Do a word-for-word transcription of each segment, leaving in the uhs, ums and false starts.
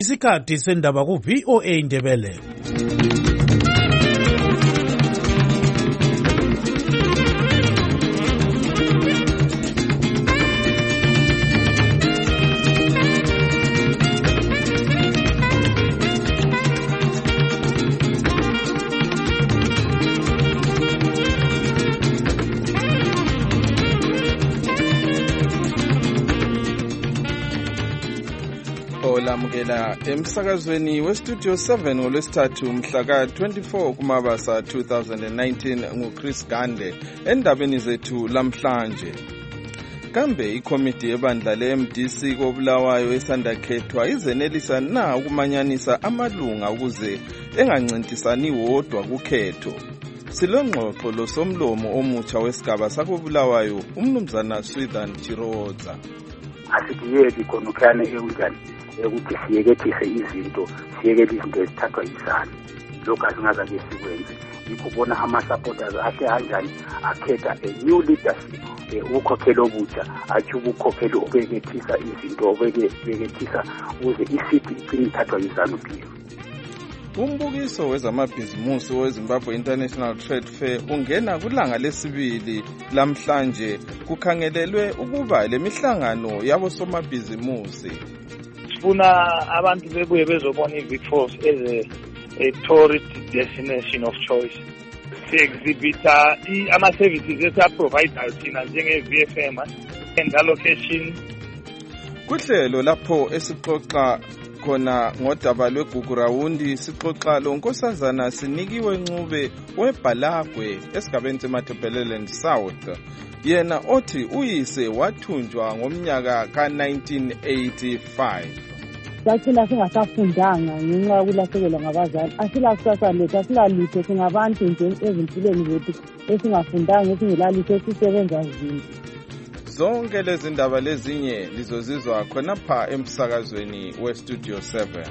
Isikhathi sendaba ku V O A Ndebele. Olamukela emsakazweni westudio seven ngolwesithathu mhla ka twenty-four kuMabasa two thousand nineteen nguChris Gande endabeni zethu lamhlanje. Kambe ikomiti yebandla le-M D C koBulawayo esandakhethwa izenelisa na ukumanyanisa amalunga ukuze engancintisani wodwa kukhetho. Silongxoxo losomlomo omutsha wesigaba sakoBulawayo umnumzana Swithan Chiroza. Asibiyeki khonukhane ekunjani ukuthi siyekethise izinto siyekele izinto ezithathwa yisana lokho asingaza ke sikwenze yikho bona ama-supporters akhe kanjani akhetha a new leadership ukukhokhela obutsha athi ukukhokhela obekethisa izinto obekethisa ukuze isithi iqine ithathwa yiZANU-P F. Umbukiso wezamabhizimusi weZimbabwe International Trade Fair ungena kulanga lesibili lamhlanje kukhangelelwe ukuba lemihlangano yabosomabhizimusi. Sifuna abantu bebuye bezobona iVic Falls as a, a tourist destination of choice. Si-exhibita ama-services esa-provider thina njenge-V F M and allocation. Kuhlelo lapho esixoxa khona ngodaba lweGugurawundi sixoxa lo nkosazana Sinikiwe Ncube weBhalagwe esigabeni seMatabeleland South. Yena othi uyise wathunjwa ngomnyaka ka nineteen eighty-five. Sathina singasafundanga ngenxa yokulahlekelwa ngabazali. Asilakusasa lethu asilalutho singabantu nje ezimpilweni zethu esingafundanga esingelalutho esisebenza nzima. Zonke lezi ndaba lezinye lizozizwa khonapha emsakazweni westudio seven.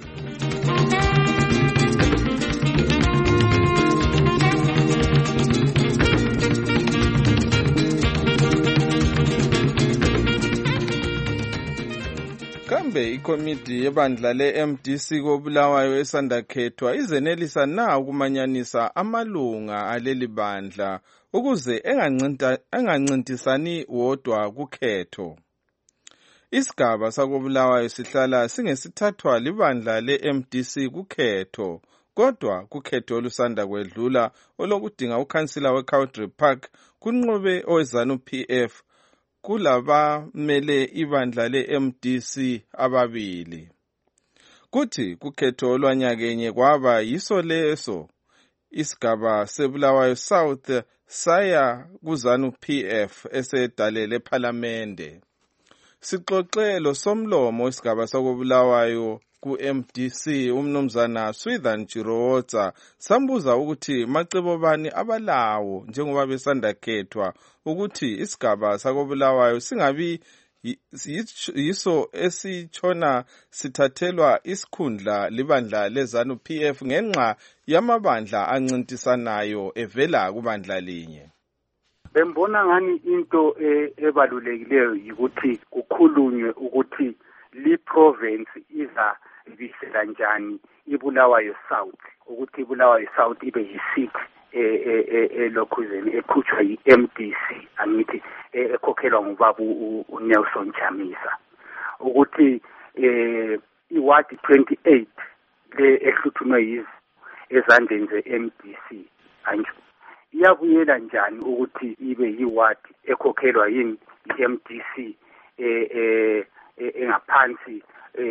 Kambe ikomiti yebandla le-M D C koBulawayo esandakhethwa izenelisa na ukumanyanisa amalunga aleli bandla ukuze engancintisani wodwa kukhetho. Isigaba sakoBulawayo sihlala singesithathwa libandla le-M D C kukhetho, kodwa kukhetho olusanda kwedlula olokudinga ukhansila weCowdray Park kunqobe oweZANU-P F kulaba mele ibandla le-M D C ababili. Kuthi kukhetho olwanyakenye kwaba yiso leso isigaba seBulawayo South saya kuZANU-P F esedalele ePhalamende. Sixoxe lo somlomo wesigaba sakoBulawayo ku-M D C umnumzana Swithan Chiroza sambuza ukuthi macebo bani abalawo njengoba besandakhethwa ukuthi isigaba sakoBulawayo singabi yiso esichona sithathelwa isikhundla libandla leZANU-P F ngenxa yamabandla ancintisanayo evela kubandla linye. Bembona ngani into ebalulekileyo ukuthi kukhulunywe ukuthi li province iza ibisela njani iBulawayo South ukuthi iBulawayo South ibe yi-seat elokhuzeni ekhutshwa yi-M D C angithi ekhokhelwa ngubaba uNelson Chamisa ukuthi iward twenty-eight le ehluthunwe yizo ezandleni ze-M D C anjo iyabuyela njani ukuthi ibe yiward ekhokhelwa yini i-M D C eh engaphansi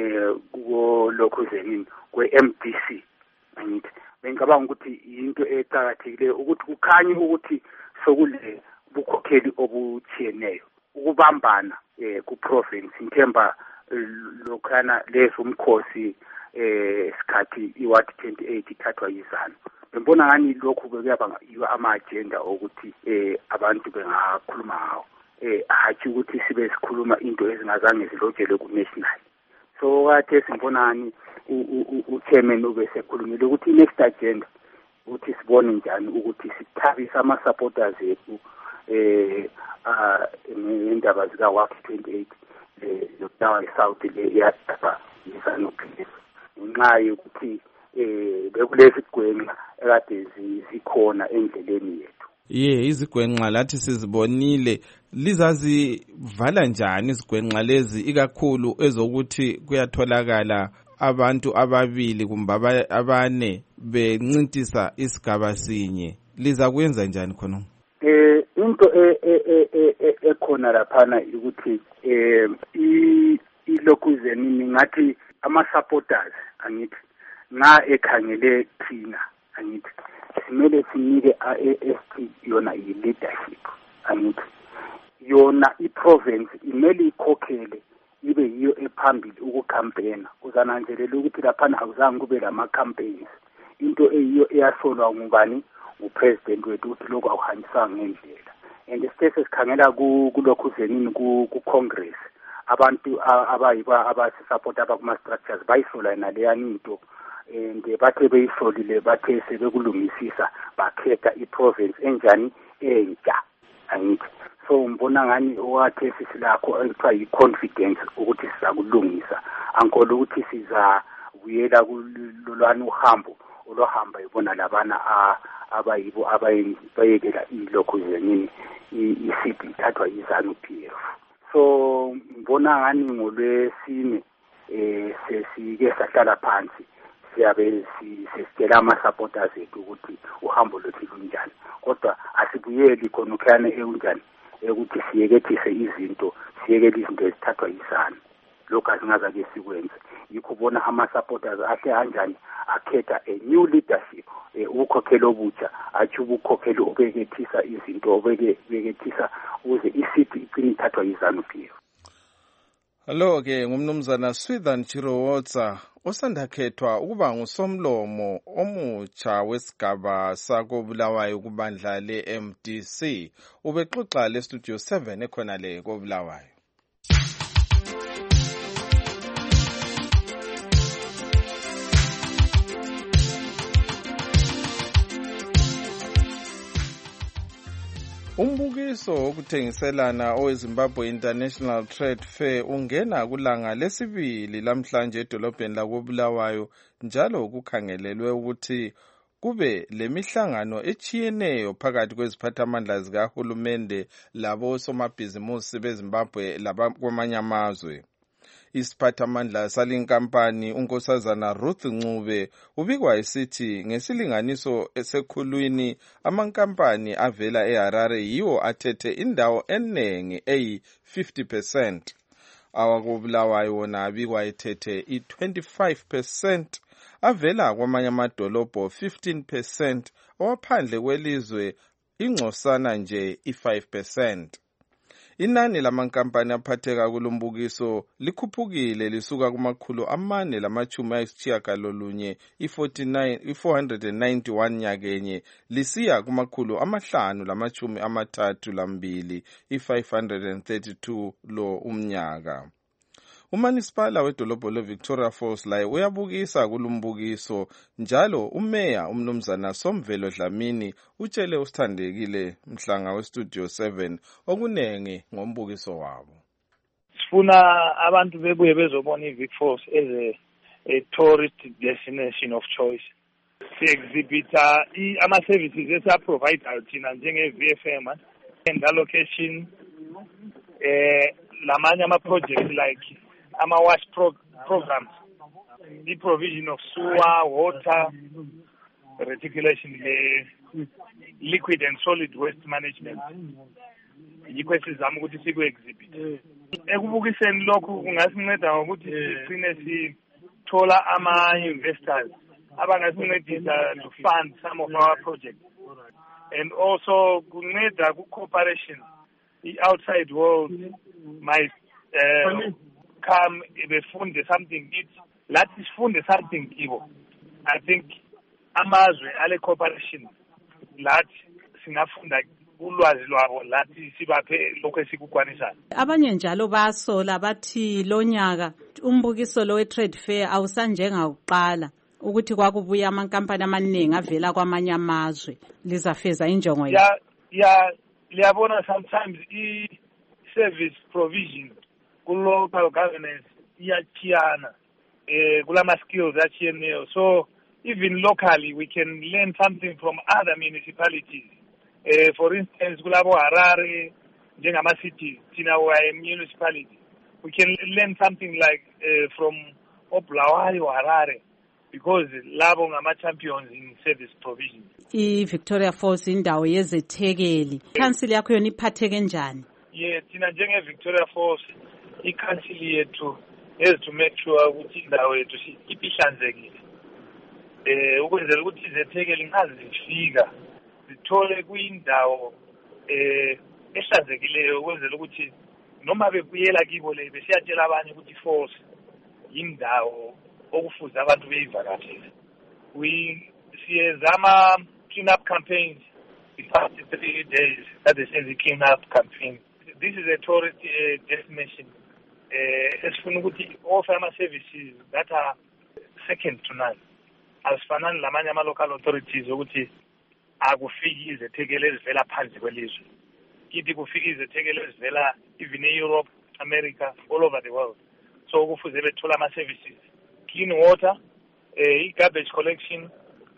kulokhuzeni kwe-M D C angithi bengicabanga ukuthi into eqhakathekileyo ukuthi kukhanye ukuthi sokule bukhokheli obutshiyeneyo ukubambana ku-province inthemba lokhana leso umkhosi sikhathi iward twenty-eight ithathwa yiZANU. Bembona ngani lokhu bekuyaba ama-agenda ukuthi abantu bengakhuluma ngawo hathi ukuthi sibe sikhuluma into ezingazange zilotshelwe ku-national. So kade simbonani u-chairman ube sekhulumile ukuthi next agenda ukuthi sibone njani ukuthi sithabisa ama-supporters ethu eh ah ngendaba zika-W A C twenty-eight le South le yadaba i-ZANU-P F ngenxa yokuthi eh bekulezi gwenxa ekade zikhona endleleni yethu. Ye izigwenxa lathi sizibonile lizazivala njani izigwenxa lezi ikakhulu ezokuthi kuyatholakala abantu ababili kumbe abane bencintisa isigaba sinye liza kuyenza njani khona? Eh into ekhona laphana ukuthi eh ilokuzeni ngathi ama supporters angithi nga ekhangele thina angithi simele sinike A S T yona i-leadership angithi yona i-province imele ikhokhele ibe yiyo ephambili ukucampaigna uzananzelela ukuthi laphana akuzange kube lama-campaigns into eyiyo eyasolwa ngubani ngupresident wethu ukuthi lokhu akuhanyisanga ngendlela and sithe sikhangela kulokhu zenini ku-congress abantu abayiba abasisupport abakuma-structures bayisola naleyani into and bathe beyisolile bathe sebekulungisisa bakhetha i-province enjani entsha angithi so ngibona ngani owathe sisilakho ekuthiwa yi-confidence ukuthi sizakulungisa ankolo ukuthi sizabuyela kulolwani uhambo olohamba ibona labana abayibo abayekela ilokhu zenini i-seat ithathwa yi-ZANU-P F. So ngibona ngani ngolwesine eh sesike sahlala phansi siyabe sisitshela ama-supporters ethu ukuthi uhambo lwethu lunjani kodwa asibuyeli khona ukhane ekunjani ukuthi siyekethise izinto siyekele izinto ezithathwa yisana lokho asingazake sikwenze yikho ubona ama-supporters ahle kanjani akhetha a new leadership ukukhokhela obutsha athi ukukhokhela obekethisa izinto obekethisa ukuze isiti igcine ithathwa yi-ZANU-P F. Hello ke ngumnumzana Swithan Chirowotsa osandakhethwa ukuba ngusomlomo omutsha wesigaba sakobulawayo kubandla le-M D C ubexoxa le studio seven ekhona le kobulawayo. Umbukiso wokuthengiselana oweZimbabwe International Trade Fair ungena kulanga lesibili lamhlanje edolobheni lakobulawayo njalo kukhangelelwe ukuthi kube lemihlangano echiyeneyo phakathi kweziphathamandla zikahulumende labo somabhizimusi beZimbabwe labakwamanye amazwe. Isiphathamandla salinkampani unkosazana Ruth Ncube ubikwa esithi ngesilinganiso esekhulwini amankampani avela eHarare yiwo athethe indawo enengi eyi fifty percent. Awakobulawayo wona abikwa ethethe i twenty-five percent avela kwamanye amadolobho fifteen percent owaphandle kwelizwe ingcosana nje i five percent. Inani lamankampani aphatheka kulombukiso likhuphukile lisuka kumakhulu amane lamachumi ayisitshiyagalolunye i-four hundred ninety-one nyakenye lisiya kumakhulu amahlanu lamachumi amathathu lambili i-five hundred thirty-two lo umnyaka. Umanisipala wedolobho leVictoria Falls laye uyabukisa kulumbukiso njalo umeya umnumzana Somvelo Dlamini utshele usithandekile mhlanga westudio seven okunenge ngombukiso wabo. Sifuna abantu bebuye bezobona iVic Falls as a, a tourist destination of choice. Si-exhibita ama-services esa-provider thina njenge-V F M and allocation eh lamanye ama-projects like ama-wash pro programs, the provision of sewer, water, reticulation, the liquid and solid waste management. Yikho esizama ukuthi siku-exhibit. Ekubukiseni lokhu kungasinceda ngokuthi sigcine sithola ama-investors abangasincedisa to fund some of our projects. And also kunceda ku-cooperation. The outside world might uh, come befunde something it lathi sifunde something kibo. I think amazwe ale cooperation lathi singafunda ulwazi lwabo lathi sibaphe lokho esikukwanisana. Abanye njalo basola bathi lonyaka umbukiso lo we-trade fair awusanjenga uqala ukuthi kwakubuya amankampani amaningi avela kwamanye amazwe lizafeza injongo ya ya liyabona sometimes i-service provision ku-local governance iyachiyana eh kulama skills achiyeneyo. So even locally we can learn something from other municipalities. Uh, for instance, kulabo Harare, njengama cities, thina we municipality. We can learn something like uh, from Bulawayo, Harare, because labo ngama champions in service provision. I-Victoria Falls indawo yezethekeli. Council yakho yona iphatheke njani? Yeah, thina njenge Victoria Falls, i-council yethu has to make sure ukuthi indawo yethu ihlanzekile. Eh ukwenzela ukuthi izethekeli ngazi zifika zithole kuyindawo eh ehlanzekileyo ukwenzela ukuthi noma bebuyela kibo le besiyatshela abanye ukuthi Falls indawo okufuza abantu beyivakashele. We siyezama clean up campaigns the past three days that they say the clean up campaign. This is a tourist uh, destination. Uh, esifuna ukuthi offer ama services that are second to none. Asifanani lamanye ama local authorities ukuthi akufiki izethekeli ezivela phansi kwelizwe. Kithi kufika izethekeli ezivela even in Europe, America, all over the world. So kufuze bethola ama services, clean water, eh garbage collection,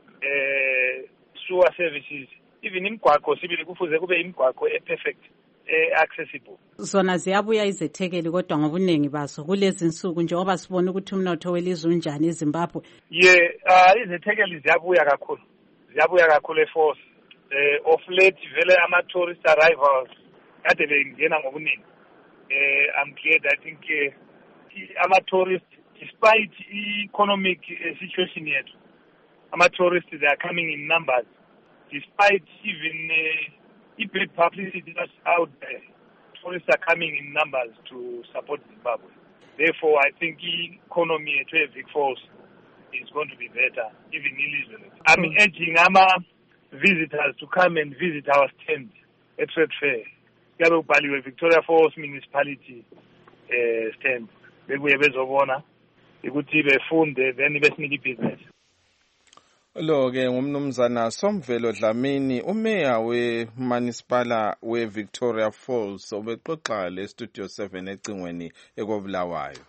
eh sewer services, even imigwaqo sibili kufuze kube imigwaqo e perfect, eh accessible. Zona ziyabuya izethekeli kodwa ngobuningi bazo kulezi insuku njengoba sibona ukuthi umnotho welizwe unjani eZimbabwe. Yeah, uh, izethekeli ziyabuya kakhulu. Ziyabuya kakhulu eFalls. Eh of late vele ama tourist arrivals kade bengena ngobuningi. Eh I'm glad I think uh, ama tourists, despite economic uh, situation yethu, ama tourists they are coming in numbers. Despite even uh, bad publicity that's out there, tourists are coming in numbers to support Zimbabwe. Therefore, I think the economy at Vic Falls is going to be better, even in Lisbon. I'm mm. urging ama visitors to come and visit our stand at Trade Fair. Yabe ubhaliwe Victoria Falls Municipality uh, stand. Bebuye bezobona ukuthi befunde then besinike business. Lo ke ngumnumzana Somvelo Dlamini, umeya wemunicipala we Victoria Falls, obexoxa le Studio seven ecingweni ekobulawayo.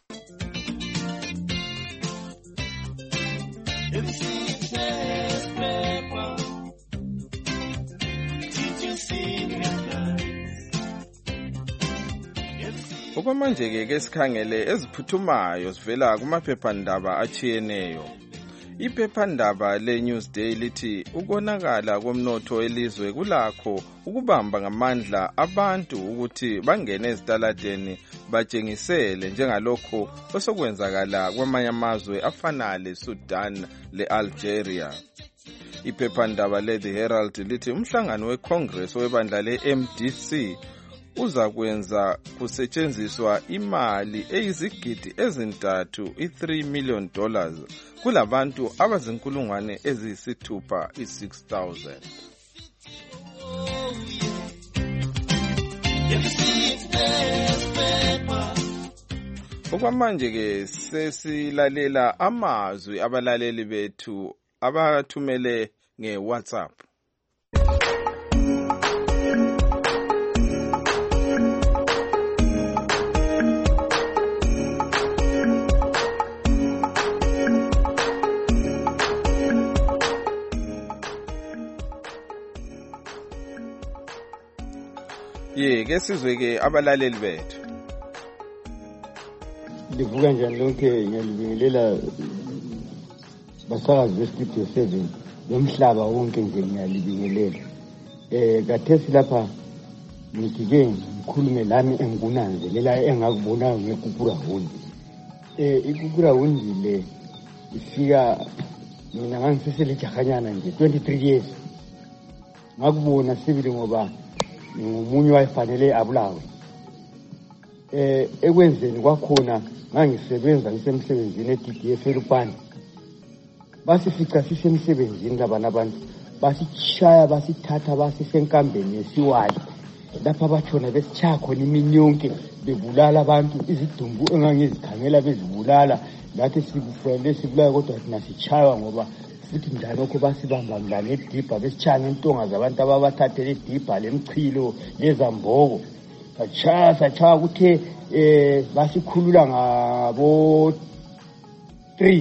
Okwamanje ke ke sikhangele eziphuthumayo sivela kumaphephandaba achiyeneyo. Iphephandaba le Newsday lithi ukonakala komnotho elizwe kulakho ukubamba ngamandla abantu ukuthi bangene ezitaladeni batshengisele njengalokho osokwenzakala kwamanye amazwe afana leSudan leAlgeria. Iphephandaba le The Herald lithi umhlangano weCongress webandla le-M D C uza kwenza kusetshenziswa imali eyizigidi ezintathu i-three million dollars kulabantu abazinkulungwane eziyisithupha i-six thousand. Okwamanje ke sesilalela amazwi abalaleli bethu abathumele nge-WhatsApp. Ye ke sizwe ke abalaleli bethu. Livuka njani lonke ngiyalibingelela basakazi beStudio seven nomhlaba wonke nje ngiyalibingelela. Eh kathesi lapha ngikike ngikhulume lami engunanzelela engakubonayo ngekukura hundi. Eh ikukura hundi le ifika mina ngangisesele jahanyana nje twenty-three years. Ngakubona sibili ngoba ngumunye wayefanele abulawe. Eh ekwenzeni kwakhona ngangisebenza ngisemsebenzini e-D D F eLupane. Basifica sisemsebenzini labana abantu basishaya basithatha basisenkambeni yesiwali lapha bathona besichaya khona imini yonke bebulala abantu izidumbu engangizikhangela bezibulala lathi sikufele sibulaya kodwa thina sichaywa ngoba futhi ndalokho basibamba mlane edibha besichaya ngentonga zabantu ababathathele edibha lemchilo lezamboko sachaya sachaya kuthe eh basikhulula ngabo three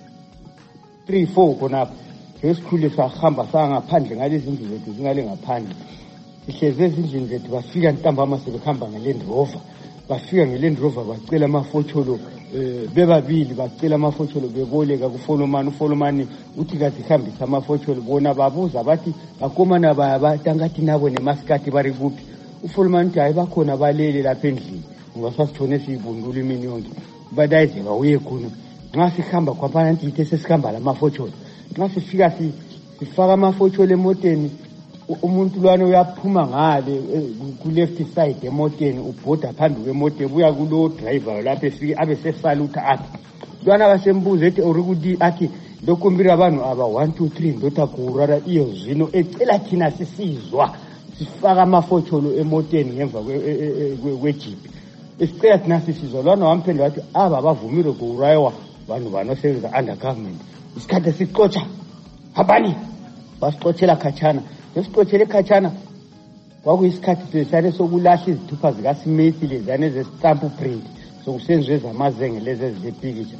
three four khonapha ngesikhule sahamba sangaphandle ngalezi zindlu zethu zingale ngaphandle sihleze ezindlini zethu bafika ntambama sebehamba ngeLand Rover bafika ngeLand Rover bacela amafotsholo eh bebabili bacela amafotsholo beboleka kufolomani ufolomani uthi kathi hambisa amafotsholo bona babuza bathi bakomana bayabatangathi nabo nemaskati bari kuphi ufolomani uthi hayi bakhona balele lapha endlini ngasasithone siyibundula imini yonke badayize bawuye khona nxa sihamba kwaphana nti sesikhamba lamafotsholo nxa sifika sifaka amafotsholo emoteni umuntu lwana uyaphuma ngale ku left side emoteni ubhoda phambi kwemoto buya kulo driver lapha efike abe sesalutha athi lwana basembuza ethi urikuthi athi lokumbira abantu aba one two three ndota kurara iyo zino ecela thina sisizwa sifaka amafotsholo emoteni ngemva kwejeep isicela thina sisizwa lwana wamphendula wathi aba bavumile kuraywa vanhu vanosebenza under government isikhathi sixotsha habani basixotshela khatshana nesixotshele khatshana kwakuyisikhathi sesane sokulahla izithupha zikaSmith lezane zestamp print sokusenzwe zamazenge lezi ezipikitsha.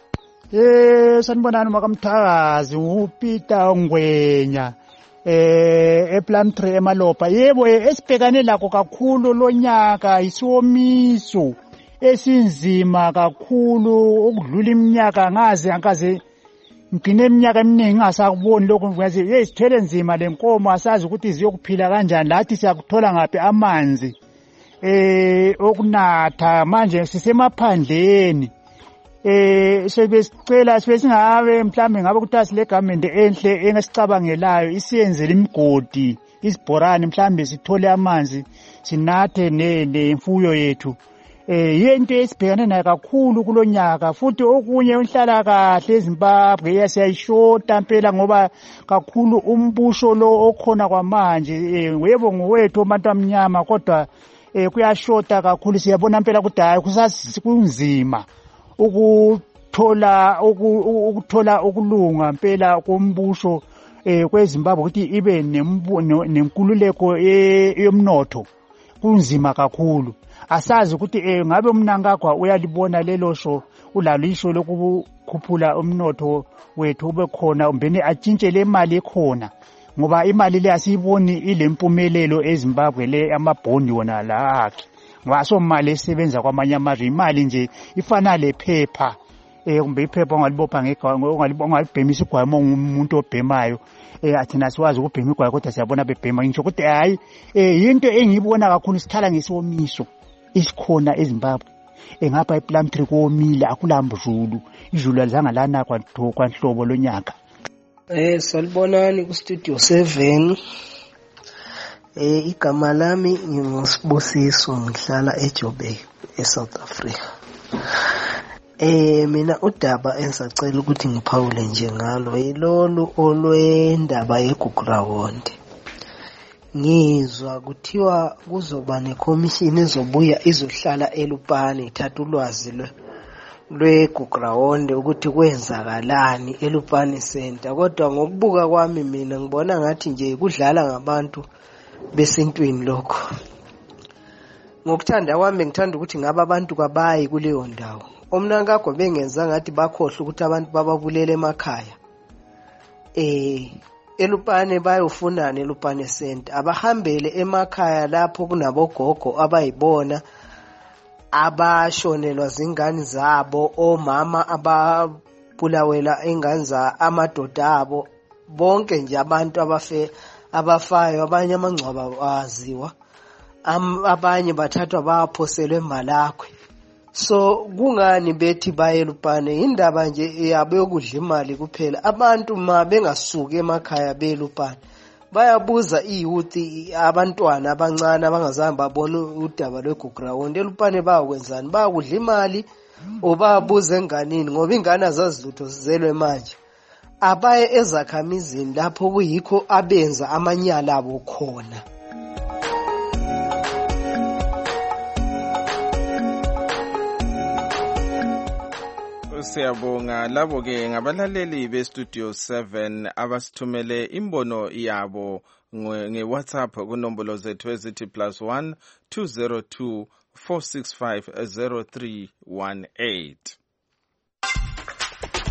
Eh sanibonani makamthakazi uPeter Ngwenya eh ePlumtree eMalopa yebo esibhekane lakho kakhulu lonyaka isomiso esinzima kakhulu ukudlula iminyaka ngaze ankaze ngine iminyaka eminingi ngasakuboni lokho ngaze hey sithele nzima lenkomo asazi ukuthi ziyokuphila kanjani lathi siyakuthola ngapi amanzi eh okunatha manje sisemaphandleni eh sebesicela sebesingabe mhlambe ngabe kuthi le government enhle engasicabangelayo isiyenzele imigodi isibhorani mhlambe sithole amanzi sinathe nemfuyo yethu eh yento esibhekane nayo kakhulu kulonyaka futhi okunye unhlala kahle eZimbabwe yasiyayishota impela ngoba kakhulu umbusho lo okhona kwamanje yebo ngowethu abantu amnyama kodwa eh kuyashota kakhulu siyabona impela ukuthi hayi kusakunzima ukuthola ukuthola ukulunga impela kombusho eh kweZimbabwe ukuthi ibe nenkululeko yomnotho kunzima kakhulu asazi ukuthi eh ngabe umnankagwa uyalibona lelo sho ulalisho lokukhuphula umnotho wethu ube khona umbene atshintshe le mali ekhona ngoba imali le asiyiboni ilempumelelo eZimbabwe le amabhondi wona la akhe ngaso mali esebenza kwamanye amazwe imali nje ifana lephepha eh kumbe iphepha ongalibopha ngegawa ongalibhemisa igwamo umuntu obhemayo eh athina siwazi ukubhema igwamo kodwa siyabona bebhema ngisho ukuthi hayi eh into engiyibona kakhulu sithala ngesomiso isikhona eZimbabwe engapha ePlumtree komile akulamzulu izulu alizanga lana kwatho kwanhlobo lonyaka. Eh salibonani ku studio seven. Eh igama lami ngingosibusiso ngihlala eJoburg eSouth Africa. Eh mina udaba engisacela ukuthi ngiphawule nje ngalo yilolu olwendaba yeGugurawonde. Ngizwa kuthiwa kuzoba nekomishini ezobuya izohlala eLupane ithatha ulwazi lwe lweGugurawonde ukuthi kwenzakalani eLupane Center kodwa ngokubuka kwami mina ngibona ngathi nje kudlala ngabantu besintwini lokho. Ngokuthanda kwami ngithanda ukuthi ngaba abantu kwabayi kuleyo ndawo. Omnankagwa bengenza ngathi bakhohle ukuthi abantu bababulele emakhaya. Eh eLupane bayofunana eLupane Center abahambele emakhaya lapho kunabogogo abayibona abashonelwa zingane zabo omama ababulawela ingane za amadoda abo bonke nje abantu abafe abafayo abanye amangcwaba aziwa abanye bathathwa baphoselwe eMalakhwe. So kungani bethi bayeLupane indaba nje yabo yokudla imali kuphela abantu ma bengasuka emakhaya beLupane bayabuza iyouth abantwana abancane abangazange babone udaba lweGugurawonde eLupane bayakwenzani bayakudla imali obabuza enganini ngoba ingane azazilutho sizelwe manje abaye ezakhamizini lapho kuyikho abenza amanyala abo khona. Siyabonga labo ke ngabalaleli be Studio seven abasithumele imbono yabo nge WhatsApp kunombolo zethu ezithi plus one two zero two four six five zero three one eight.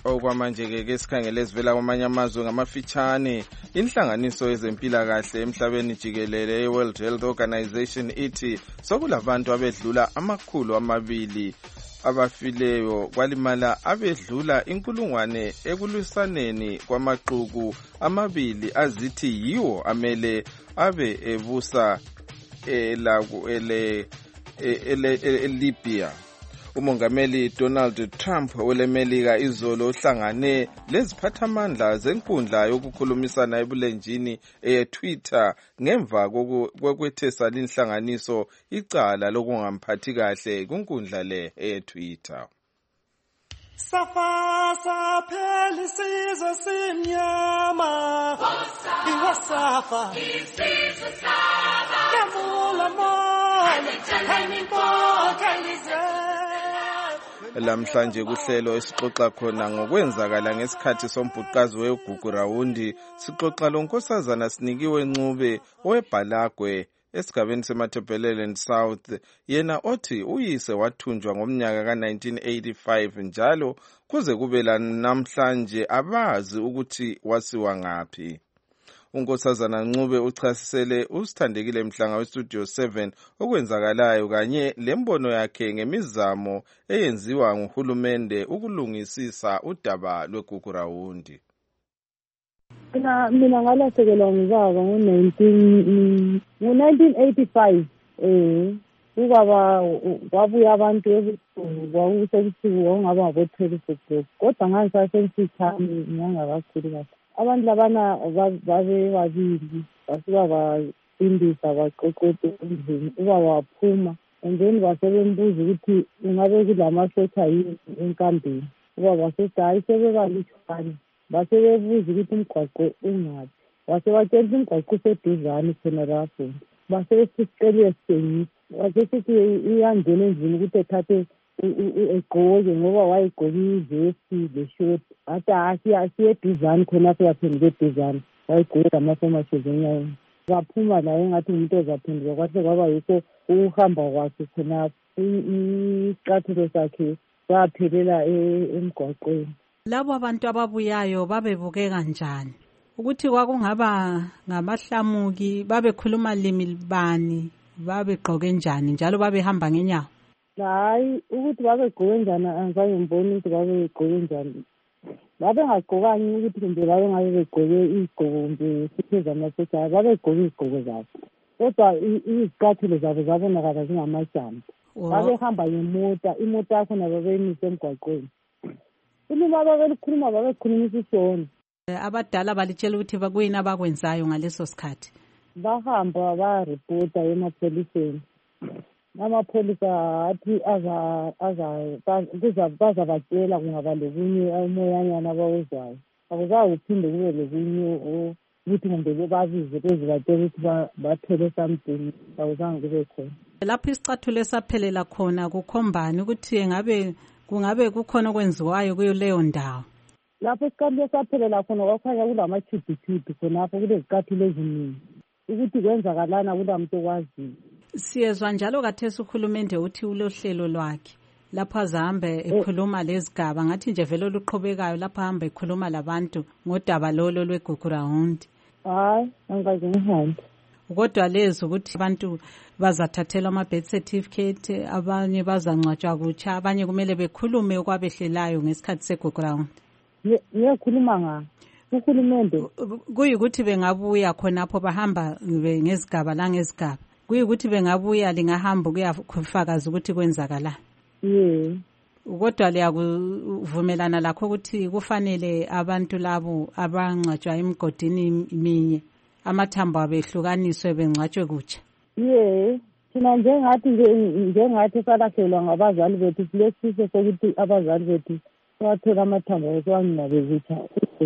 Okwamanje ke sikhangele esivela kwamanye amazwe ngamafitshane. Inhlanganiso yezempilakahle emhlabeni jikelele iWorld Health Organization ithi sokulabantu abedlula amakhulu amabili abafileyo kwalimala abedlula inkulungwane ekulwisaneni kwamaqhubu amabili azithi yiwo amele abe ebusa elaku ele eLibya. Umongameli Donald Trump welemelika izolo uhlangane leziphathamandla zenkundla yokukhulumisana ebulenjini eTwitter ngemva kokwethesa inhlanganiso icala lokungamphathi kahle kunkundla le eTwitter. Safa saphela isizwe simnyama iwasafa isizwe saba kavula moya ayimpokhalize. Lamhlanje kuhlelo esixoxa khona ngokwenzakala ngesikhathi sombhuqazi weGugurawundi sixoxa lonkosazana Sinikiwe Ncube owebhalagwe esigabeni seMatabeleland South yena othi uyise wathunjwa ngomnyaka ka nineteen eighty-five njalo kuze kube namhlanje abazi ukuthi wasiwa ngaphi. Unkosazana Ncube uchasisele usithandekile Mhlanga weStudio seven okwenzakalayo kanye lembono yakhe ngemizamo eyenziwa nguhulumende ukulungisisa udaba lweGugurawundi. Mina mina ngalahlekelwa ngubaba ngo nineteen eighty-five eh ubaba wabuya abantu ebusuku kwakusebusuku ongaba ngabo-twenty-six kodwa ngangisasemfitshane ngangakakhulu kahle. Abantu labana babe babili basuka bacindisa baqoqoda endlini ubaba waphuma and then basebembuza ukuthi ungabe kulamasotsha yini enkambeni. Ubaba wasethi hayi sebebalutshwane. Basebebuza ukuthi umgwaqo ungaphi. Wasebatshela ukuthi umgwaqo useduzane khona lapho. Basebesicela sengisi. Wasesithi iyangena endlini ukuthi ethathe egqoke ngoba wayegqoke ivesi leshoti. Athi asiyeduzane khonapho yaphenduka eduzane. Wayegqoke amafomashozi enyaweni. Waphuma laye engathi umuntu ozaphenduka kwahle kwaba yikho ukuhamba kwakhe khonapho. Isicathulo sakhe saphelela emgwaqweni. Labo abantu ababuyayo babebukeka njani? Ukuthi kwakungaba ngamahlamuki, babekhuluma limi bani, babegqoke njani njalo babehamba ngenyawo? Hayi, ukuthi babegqoke njani angizange ngibone ukuthi babegqoke njani. Babengagqokanga ukuthi kumbe babe ngabe begqoke izigqoko kumbe sipheza amasotsha, babegqoke izigqoko zabo. Kodwa izicathulo zabo zabonakala zingamajambo. Babehamba ngemota, imota yakhona babeyimise emgwaqweni. Ulima babelikhuluma babekhulumisa isona. Abadala balitshela ukuthi bakuyini abakwenzayo ngaleso sikhathi. Bahamba barepota emapholiseni. Amapholisa athi aza aza bazabatshela kungaba lokunye umoyanyana abawuzwayo. Akuzakuphinde kube lokunye ukuthi kumbe babize bezibatshela ukuthi bathole something awuzange kube khona. Lapho isicathulo esaphelela khona kukhombani ukuthi ngabe kungabe kukhona okwenziwayo kuyo leyo ndawo? Lapho isicathulo esaphelela khona kwakhanya kulamathuthuthuthu khonapho kulezicathulo eziningi ukuthi kwenzakalana kulamuntu okwaziyo. Siyezwa njalo kathesi uhulumende uthi ulohlelo lwakhe lapho azahambe ekhuluma lezigaba ngathi nje vele oluqhubekayo lapho ahamba ekhuluma labantu ngodaba lolo lweGugurawundi. Hayi, angikaze ngihambe. Kodwa lezi ukuthi abantu bazathathelwa ama-birth certificate, abanye bazangcwatshwa kutsha, abanye kumele bekhulume okwabehlelayo ngesikhathi seGugurawundi. Ngiyakhuluma ngani? Uhulumende kuyikuthi bengabuya khonapho bahamba ngezigaba la ngezigaba. Kuyikuthi bengabuya lingahamba kuyafakaza ukuthi kwenzakala. Yeah. Kodwa liyakuvumelana lakho ukuthi kufanele abantu labo abangcwatshwa emgodini minye amathambo abehlukaniswe bengcwatshwe kutsha. Yeah. Thina njengathi njengathi salahlekelwa ngabazali bethu silesifiso sokuthi abazali bethu bathola amathambo esiwangcwabe kutsha.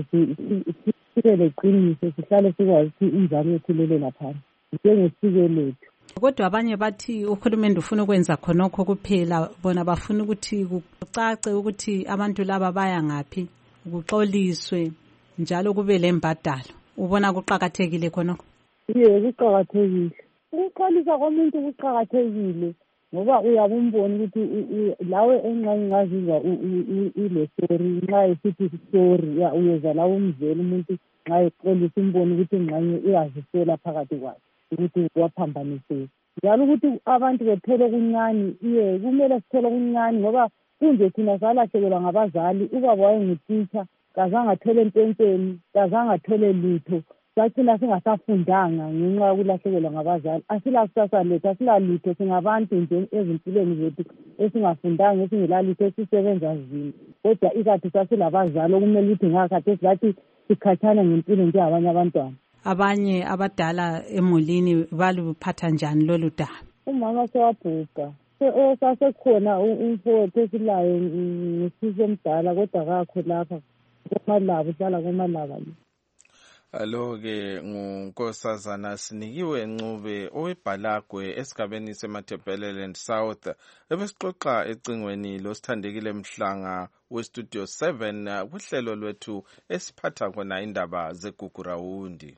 Sibe leqiniso sihlale sikwazi ukuthi inzalo yethu lele lapha. Njengesiko lethu. Kodwa abanye bathi uhulumende ufuna ukwenza khonokho kuphela, bona bafuna ukuthi kucace ukuthi abantu laba baya ngaphi, ukuxoliswe njalo kube lembadalo. Ubona kuqhakathekile khonokho? Yebo, kuqhakathekile. Ukuxolisa komuntu kuqhakathekile ngoba uyabe umbona ukuthi lawe enqane ngazizwa ile story nxa esithi story ya uyeza lawo umzela umuntu nxa eqolisa umbona ukuthi enqane uyazisola phakathi kwakhe ukuthi waphambaniseka njalo ukuthi abantu bethole okuncane iye kumele sithole okuncane ngoba kunje thina salahlekelwa ngabazali ubaba wayengutitsha kazange athole empentsheni kazange athole lutho sathina singasafundanga ngenxa yokulahlekelwa ngabazali asilakusasa lethu asilalutho singabantu nje ezimpilweni zethu esingafundanga esingelalutho esisebenza nzima kodwa ikathi sasilabazali okumele ukuthi ngakhathesi lathi sikhathana ngempilo njengabanye abantwana. Abanye abadala emulini baluphatha njani lolu daba? Umama sewabhuqa sasekhona umfowethu esilayo ngisize emdala kodwa kakho lapha komalabo uhlala komalaba. Alo-ke ngunkosazana Sinikiwe Ncube owebhalagwe esigabeni seMatabeleland South ebesixoxa ecingweni losithandekile Mhlanga westudio seven kuhlelo lwethu esiphatha khona indaba zeGugurawundi.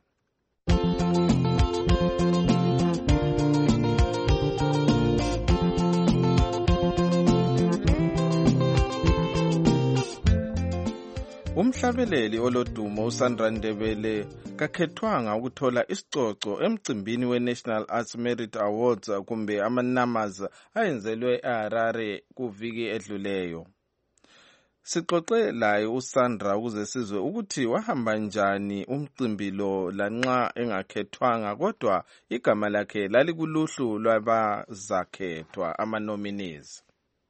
Umhlabeleli olodumo uSandra Ndebele kakhethwanga ukuthola isicoco emcimbini we-National Arts Merit Awards kumbe ama-Namas ayenzelwe eHarare kuviki edluleyo. Sixoxe laye uSandra ukuze sizwe ukuthi wahamba njani umcimbi lo lanxa engakhethwanga kodwa igama lakhe lalikuluhlu lwabazakhethwa ama-nominees.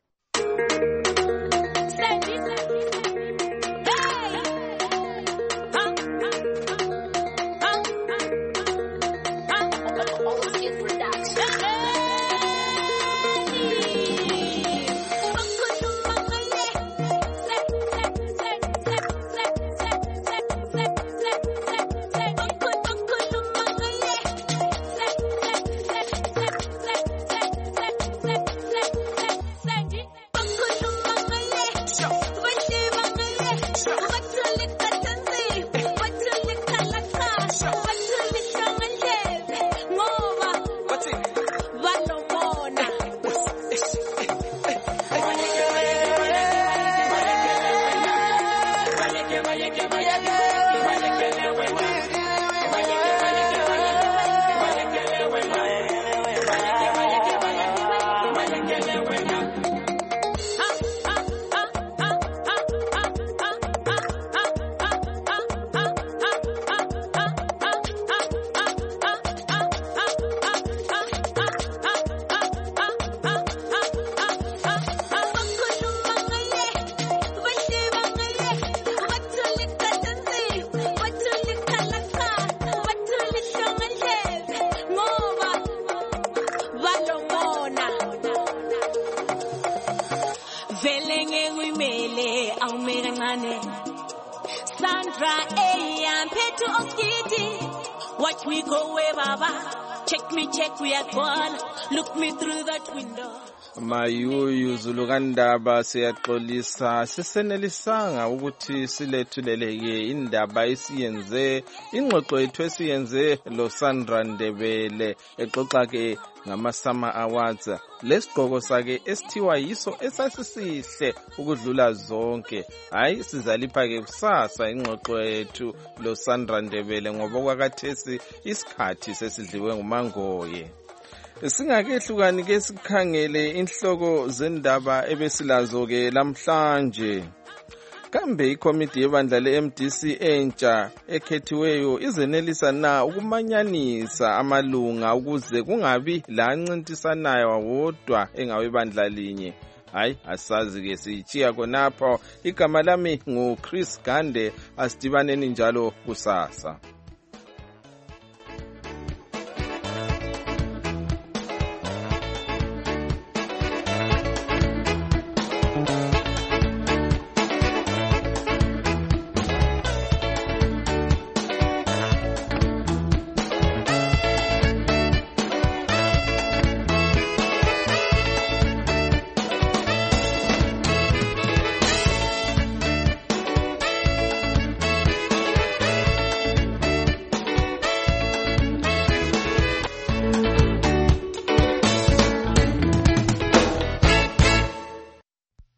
Sandra, hey, I'm Petu Okiti. Watch me go away, Baba. Check me, check we are gone. Look me through that window. Mayuyu Zulugandaba siyaxolisa sisenelisanga ukuthi silethuleleke indaba esiyenze ingxoxo yethu esiyenze lo Sandra Ndebele exoxa ke ngama-Summer Awards lesigqoko sakhe esithiwa yiso esasisihle ukudlula zonke. Hayi sizalipha ke kusasa ingxoxo yethu lo Sandra Ndebele ngoba kwakathesi isikhathi sesidliwe ngumangoye. Singakehlukani ke sikhangele inhloko zendaba ebesilazo ke lamhlanje. Kambe ikomiti yebandla le-M D C entsha ekhethiweyo izenelisa na ukumanyanisa amalunga ukuze kungabi la ncintisanayo wodwa engawebandla linye. Hayi asazi ke siyichiya khonapho. Igama lami nguChris Gande, asidibaneni njalo kusasa.